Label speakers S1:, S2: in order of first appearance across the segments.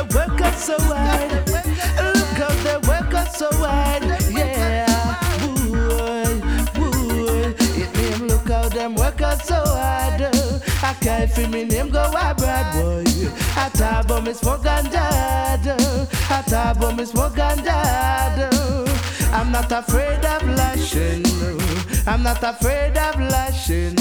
S1: they work us so hard. Look how they work us so hard. Yeah, boy, boy. It name look how them work us so hard. I can't feel me name go abroad, boy. I talk about me smoke and dad. I talk about me smoke and dad. I'm not afraid of lashing. I'm not afraid of lashing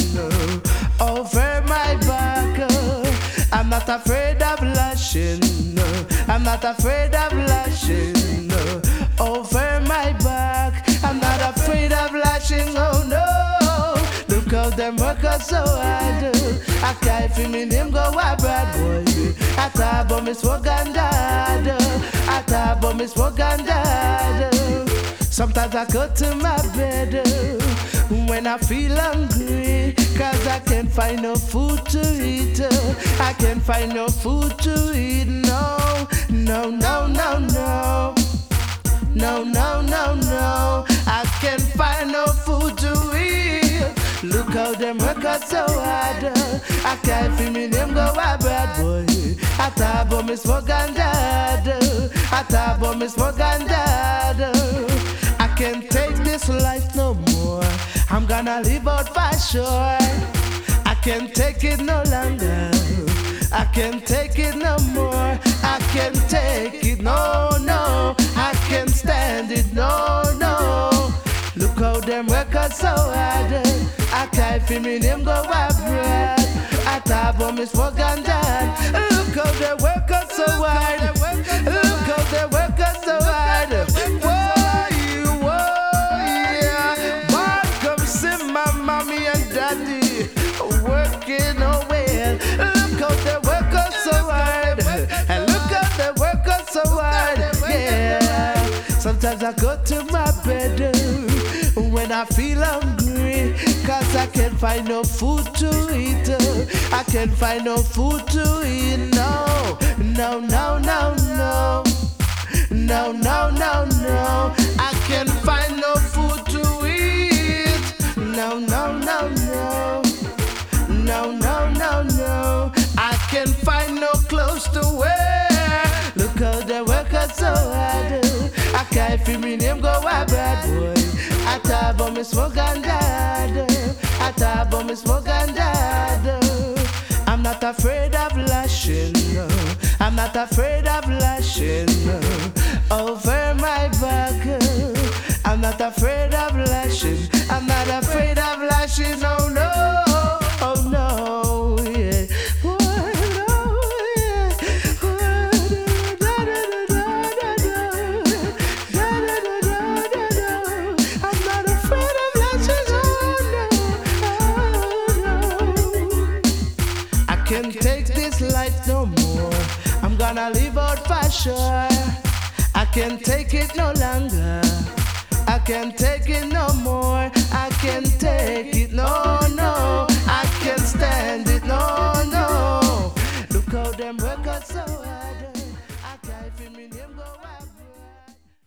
S1: over my back. I'm not afraid of lashing. I'm not afraid of lashing over my back. I'm not afraid of lashing, oh no. Look how them work us so hard. I can't feel me name go abroad, boy. I talk about me smoke and dad. I talk about me smoke and dad. Sometimes I go to my bed when I feel hungry, cause I can't find no food to eat. I can't find no food to eat. No, no, no, no, no. No, no, no, no. I can't find no food to eat. Look how them work us so hard. I can't feel me name go abroad, boy. I talk about me smoke and dad. I talk about me smoke and dad. I can't take this life no more. I'm gonna live out for sure. I can't take it no longer. I can't take it no more. I can't take it, no, no. I can't stand it, no, no. Look how them work us so hard. I can't feel me name go abroad. I talk about me smoke and dad. Look how they work us so hard. Look how they work us so hard. Whoa, yeah. Boy, come see my mommy and daddy working away. Look how they work us so hard. And look how they work us so hard. Yeah. Sometimes I go to my bed when I feel hungry, cause I can't find no food to eat. I can't find no food to eat. No, no, no, no, no. No, no, no, no. I can't find no food to eat. No, no, no, no. No, no, no, no. I can't find no clothes to wear. Look how they work us so hard. I can't feel me name go abroad, boy. I talk about me smoke and dad. I talk about me smoke and dad. I'm not afraid of lashing. I'm not afraid of lashing over my back. I'm not afraid of lashing. I'm not afraid of lashing. Oh no. Oh no. Yeah. Can't take this life no more. I'm gonna live out for sure. I can't take it no longer. I can't take it no more. I can't take it no